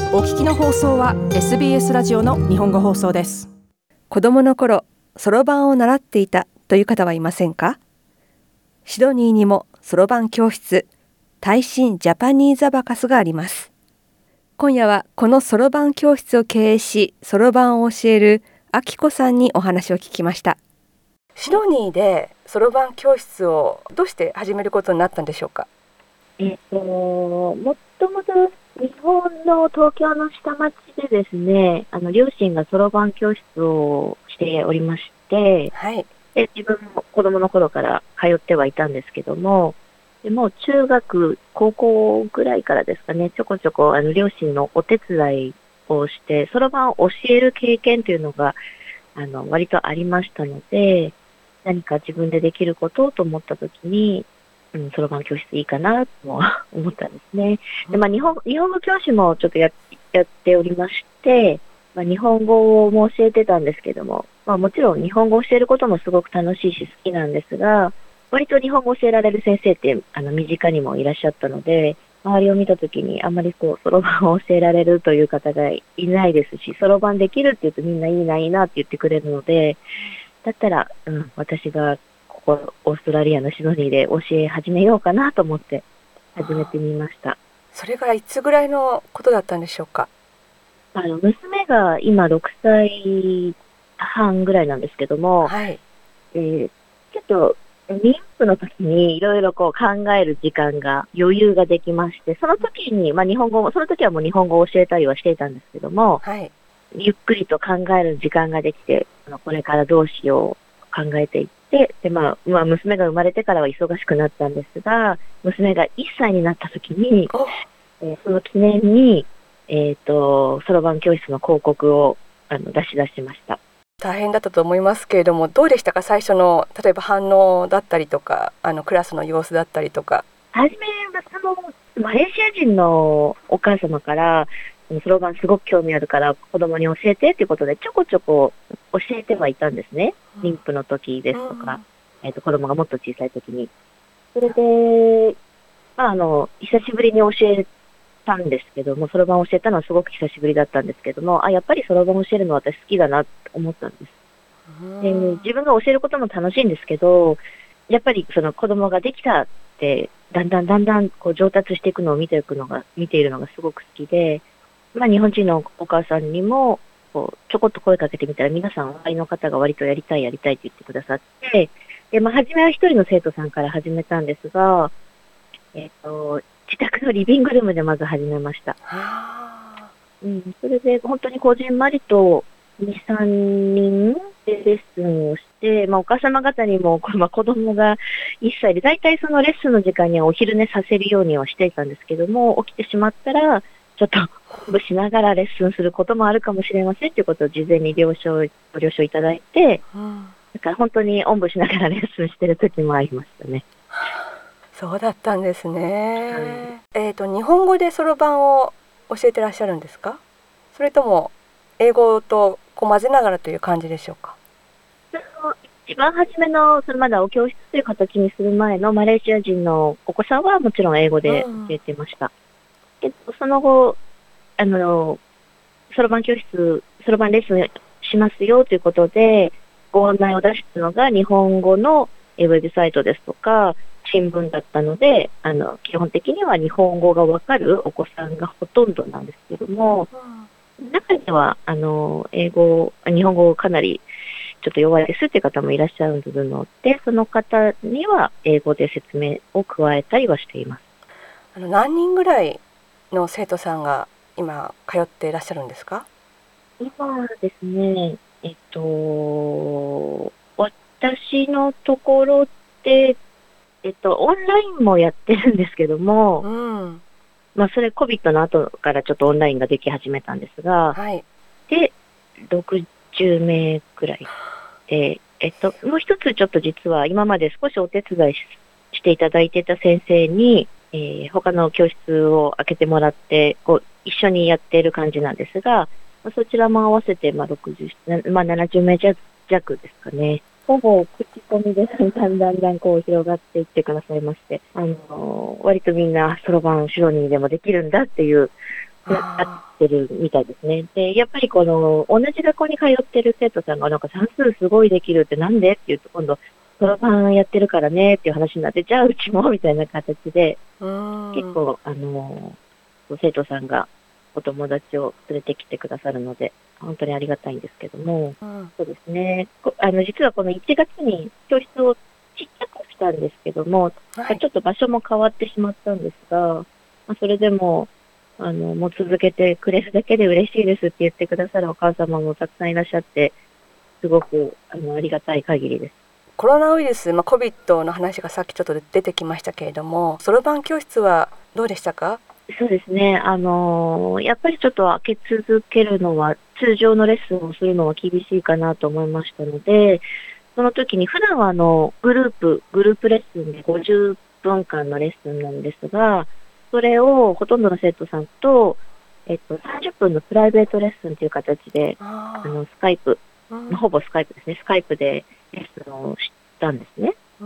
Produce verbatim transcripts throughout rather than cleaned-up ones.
お聞きの放送は エスビーエス ラジオの日本語放送です。 子供の頃、そろばんを習っていたという方はいませんか？シドニーにもそろばん教室、耐震ジャパニーズアバカスがあります。今夜はこのそろばん教室を経営し、そろばんを教えるあきこさんにお話を聞きました。シドニーでそろばん教室をどうして始めることになったんでしょうか？ えっと、もともと日本の東京の下町でですね、あの両親がそろばん教室をしておりまして、 はい。 で自分も子供の頃から通ってはいたんですけども、でもう中学、高校ぐらいからですかね、ちょこちょこあの両親のお手伝いをして、そろばんを教える経験というのがあの割とありましたので、何か自分でできることをと思ったときに、うん、そろばん教室いいかなと思ったんですね。で、まあ、日本、日本語教師もちょっとや、やっておりまして、まあ、日本語も教えてたんですけども、まあ、もちろん日本語を教えることもすごく楽しいし好きなんですが、割と日本語を教えられる先生ってあの身近にもいらっしゃったので、周りを見たときにあんまりこう、そろばんを教えられるという方がいないですし、そろばんできるって言うとみんないいな、いいなって言ってくれるので、だったら、うん、私がここオーストラリアのシドニーで教え始めようかなと思って始めてみました。 それがいつぐらいのことだったんでしょうか？ あの娘が今ろくさいはんぐらいなんですけども、 はい。 えー、ちょっと妊婦の時にいろいろこう考える時間が余裕ができまして、その時に、まあ、日本語もその時はもう日本語を教えたりはしていたんですけども、 はい。 ゆっくりと考える時間ができて、あのこれからどうしよう考えていって、で、まあ、まあ、娘が生まれてからは忙しくなったんですが、娘がいっさいになった時に、えーその記念に、えっと、そろばん教室の広告をあの出し出しました。 大変だったと思いますけれども、どうでしたか？最初の例えば反応だったりとか、あのクラスの様子だったりとか。 はじめはそのマレーシア人のお母様からそろばんすごく興味あるから子供に教えてっていうことでちょこちょこ教えてはいたんですね。妊婦の時ですとか、うん、えっと子供がもっと小さい時に。それで、まあ、あの久しぶりに教えたんですけども、そろばんを教えたのはすごく久しぶりだったんですけども、あ、やっぱりそろばんを教えるのは私好きだなと思ったんです。で、自分が教えることも楽しいんですけど、やっぱりその子供ができたってだんだんだんだんこう上達していくのを見ていくのが見ているのがすごく好きで、まあ、日本人のお母さんにもこうちょこっと声かけてみたら皆さん周りの方が割とやりたいやりたいって言ってくださって、で、まあ、初めは一人の生徒さんから始めたんですが、えっと自宅のリビングルームでまず始めました。うん、それで本当にこじんまりとに、さんにんでレッスンをして、まあ、お母様方にも、まあ、子供がいっさいで、だいたいそのレッスンの時間にはお昼寝させるようにはしていたんですけども、起きてしまったら、ちょっと、おんぶしながらレッスンすることもあるかもしれませんということを事前に了承、ご了承いただいて、うん、だから本当におんぶしながらレッスンしてる時もありましたね。 そうだったんですね。はい、えっと、日本語でそろばんを教えてらっしゃるんですか？それとも英語とこう混ぜながらという感じでしょうか？ 一番初めのそれまだお教室という形にする前のマレーシア人のお子さんはもちろん英語で教えてました。うん、けどその後あのそろばん教室そろばんレッスンしますよということでご案内を出したのが日本語のウェブサイトですとか新聞だったので、あの基本的には日本語がわかるお子さんがほとんどなんですけども、うん、中にはあの英語日本語かなりちょっと弱いですっていう方もいらっしゃるので、その方には英語で説明を加えたりはしています。 あの何人ぐらいの生徒さんが今通っていらっしゃるんですか？ 今ですね、えっと私のところでえっとオンラインもやってるんですけども、うん、まあそれ コビッド の後からちょっとオンラインができ始めたんですが、はい、でろくじゅうめいくらいで、えっともう一つちょっと実は今まで少しお手伝い し, していただいていた先生に、えー、他の教室を開けてもらってこう一緒にやっている感じなんですが、そちらも合わせてまあろくじゅう、まあ、ななじゅうめい弱ですかね。ほぼ口コミでだんだんだんだんこう広がっていってくださいまして、あのー、割とみんなそろばんシドニーでもできるんだっていうなってるみたいですね。で、やっぱりこの、同じ学校に通ってる生徒さんが、なんか算数すごいできるってなんでって言うと、今度、そろばんやってるからねっていう話になって、じゃあうちもみたいな形で、結構、あの、生徒さんがお友達を連れてきてくださるので、本当にありがたいんですけども、うん、そうですね。あの、実はこのいちがつに教室をちっちゃくしたんですけども、はい、ちょっと場所も変わってしまったんですが、まあ、それでも、あの、もう続けてくれるだけで嬉しいですって言ってくださるお母様もたくさんいらっしゃって、すごく、あの、ありがたい限りです。 コロナウイルス、まあ、コビッド の話がさっきちょっと出てきましたけれども、そろばん教室はどうでしたか？ そうですね。あのー、やっぱりちょっと開け続けるのは、通常のレッスンをするのは厳しいかなと思いましたので、その時に普段はあの、グループ、グループレッスンでごじゅっぷんかんのレッスンなんですが、それをほとんどの生徒さんと、えっと、さんじゅっぷんのプライベートレッスンという形で、あの、スカイプ、うん、ほぼスカイプですね、スカイプでレッスンをしたんですね。うん、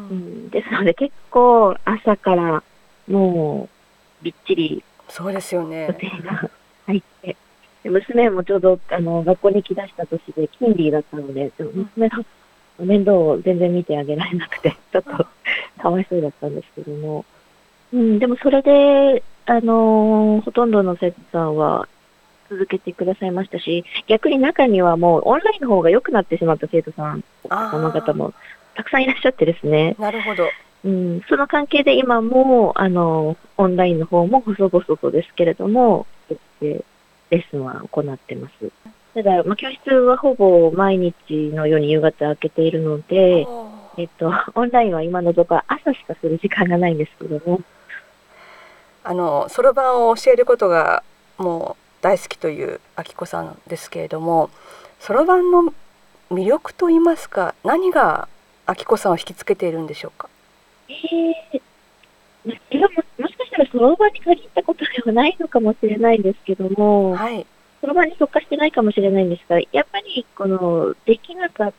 うん、ですので結構朝からもうびっちりそうですよね。 予定が入って、で娘もちょうどあの学校に行き出した年でキンディーだったので、娘の面倒を全然見てあげられなくて、ちょっとかわいそうだったんですけども、うん、でもそれで、あのー、ほとんどの生徒さんは続けてくださいましたし、逆に中にはもうオンラインの方が良くなってしまった生徒さん、様々もたくさんいらっしゃってですね。 なるほど。 うん、その関係で今も、あの、オンラインの方も細々とですけれども、レッスンは行ってます。ただ、まあ、教室はほぼ毎日のように夕方開けているので、えっと、オンラインは今のところ朝しかする時間がないんですけども。 あの、そろばんを教えることがもう大好きというあきこさんですけれども、そろばんの魅力といいますか、何があきこさんを引きつけているんでしょうか？ えー、それは も, もしかしたらそろばんに限ったことではないのかもしれないんですけども、 はい、 そろばんに特化してないかもしれないんですが、やっぱりこのできなかった、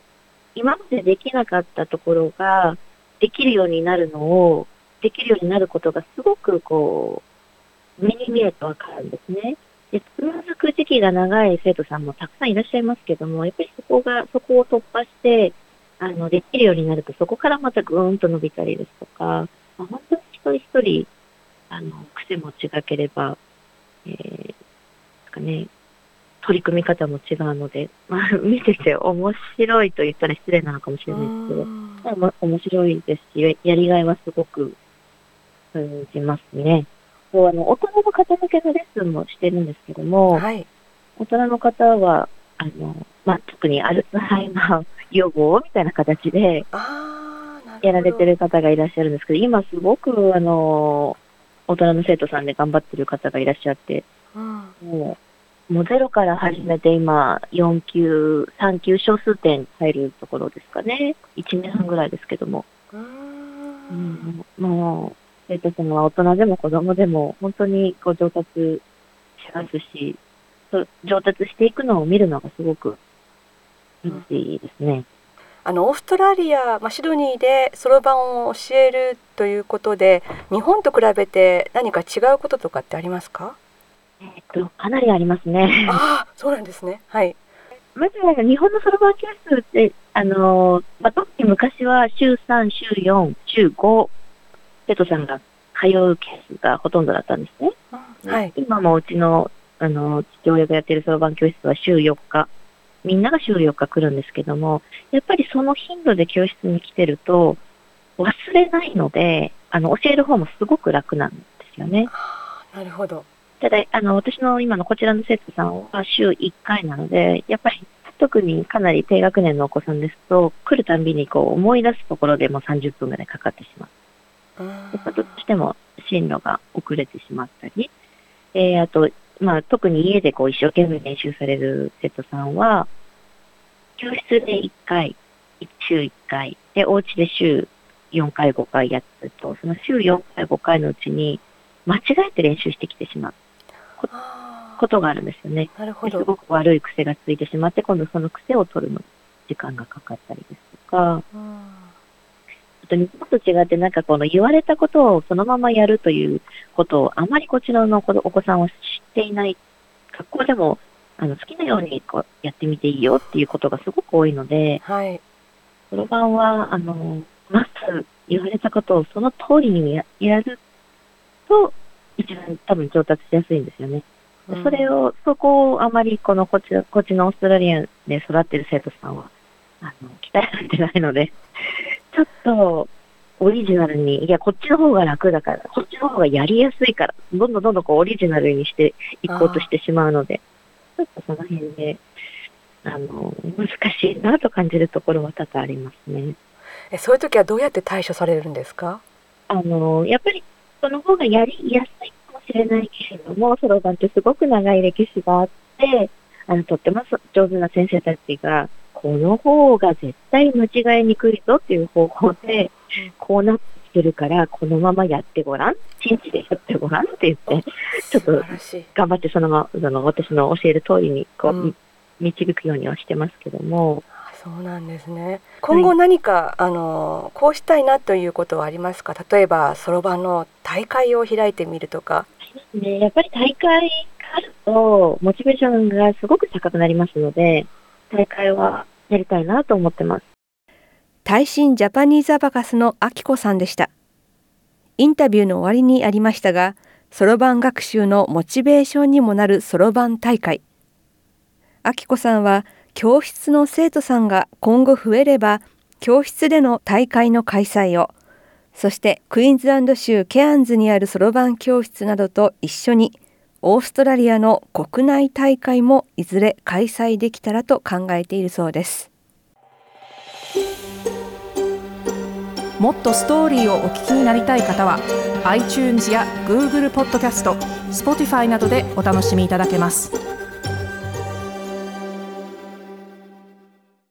今までできなかったところができるようになるのを、できるようになることがすごくこう、目に見えてわかるんですね。で、つまずく時期が長い生徒さんもたくさんいらっしゃいますけども、やっぱりそこが、そこを突破して、あの、できるようになると、そこからまたぐーんと伸びたりですとか、まあ、本当に一人一人、あの、癖も違ければ、えー、ですかね、取り組み方も違うので、まあ、見てて面白いと言ったら失礼なのかもしれないですけど、まあ、面白いですし、やりがいはすごく感じますね。そう、あの、大人の方向けのレッスンもしてるんですけども、 はい、 大人の方は、あの、まあ、特にアルツハイマー予防みたいな形で、やられてる方がいらっしゃるんですけど、今すごく、あの、大人の生徒さんで頑張ってる方がいらっしゃって、うん、もう、もうゼロから始めて今、よん級、さん級小数点入るところですかね。いちねんはんぐらいですけども。うん、もう、生徒さんは大人でも子供でも本当にこう上達しますし、上達していくのを見るのがすごく楽しいですね。 あのオーストラリア、まあ、シドニーでそろばんを教えるということで、日本と比べて何か違うこととかってありますか？ えっと、かなりありますね。 ああ、そうなんですね。はい。 まずは日本のそろばん教室って、あの、まあ、特に昔は週さん、週よん、週ご、生徒さんが通うケースがほとんどだったんですね。はい、今もうちの、あの、父親がやってるそろばん教室は週よっか。みんなが週よっか来るんですけども、やっぱりその頻度で教室に来てると、忘れないので、あの、教える方もすごく楽なんですよね。 なるほど。 ただ、あの、私の今のこちらの生徒さんは週いっかいなので、やっぱり特にかなり低学年のお子さんですと、来るたんびにこう思い出すところでもさんじゅっぷんぐらいかかってしまう。やっぱどうしても進路が遅れてしまったり、えー、あと、まあ、特に家でこう一生懸命練習される生徒さんは、教室でいっかい、週いっかい、で、お家で週よんかい、ごかいやってると、その週よんかい、ごかいのうちに間違えて練習してきてしまうこ、ことがあるんですよね。 なるほど。 すごく悪い癖がついてしまって、今度その癖を取るのに時間がかかったりですとか、あと日本と違ってなんかこの言われたことをそのままやるということをあまりこちらの子お子さんは知っていない。学校でもあの好きなようにこうやってみていいよっていうことがすごく多いので、 はい。 そろばんはあのまず言われたことをその通りに や, やると一番多分上達しやすいんですよね。 うん、 それを、そこをあまりこのこっち、こっちのオーストラリアで育っている生徒さんは、あの、鍛えられてないので、ちょっと、オリジナルに、いや、こっちの方が楽だから、こっちの方がやりやすいから、どんどんどんどんこうオリジナルにしていこうとしてしまうので、ちょっとその辺で、あの、難しいなと感じるところは多々ありますね。 え、そういう時はどうやって対処されるんですか？ あの、やっぱり、その方がやりやすいかもしれないけれども、そろばんってすごく長い歴史があって、あの、とっても上手な先生たちが、この方が絶対間違いにくいぞっていう方法で、こうなってるから、このままやってごらん、信じてやってごらんって言って、ちょっと頑張ってそのまま、その私の教える通りにこう、うん、導くようにはしてますけども。 そうなんですね。今後何か、はい、あのこうしたいなということはありますか？例えばそろばんの大会を開いてみるとか。 ね、やっぱり大会があるとモチベーションがすごく高くなりますので、大会はやりたいなと思ってます。 耐震ジャパニーズアバカスのあきこさんでした。インタビューの終わりにありましたが、そろばん学習のモチベーションにもなるそろばん大会。あきこさんは教室の生徒さんが今後増えれば、教室での大会の開催を、そしてクイーンズランド州ケアンズにあるそろばん教室などと一緒に、オーストラリアの国内大会もいずれ開催できたらと考えているそうです。 もっとストーリーをお聞きになりたい方は、iTunes や Google ポッドキャスト、Spotify などでお楽しみいただけます。